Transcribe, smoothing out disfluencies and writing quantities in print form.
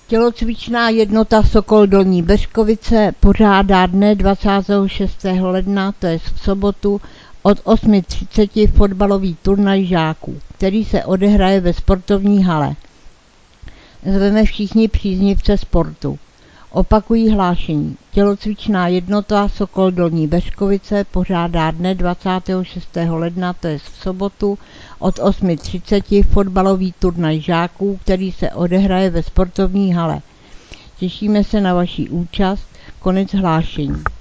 Tělocvičná jednota Sokol Dolní Beřkovice pořádá dne 26. ledna, to je v sobotu, od 8:30 fotbalový turnaj žáků, který se odehraje ve sportovní hale. Zveme všichni příznivce sportu. Opakují hlášení. Tělocvičná jednota Sokol Dolní Beřkovice pořádá dne 26. ledna, to je v sobotu, od 8:30 fotbalový turnaj žáků, který se odehraje ve sportovní hale. Těšíme se na vaši účast. Konec hlášení.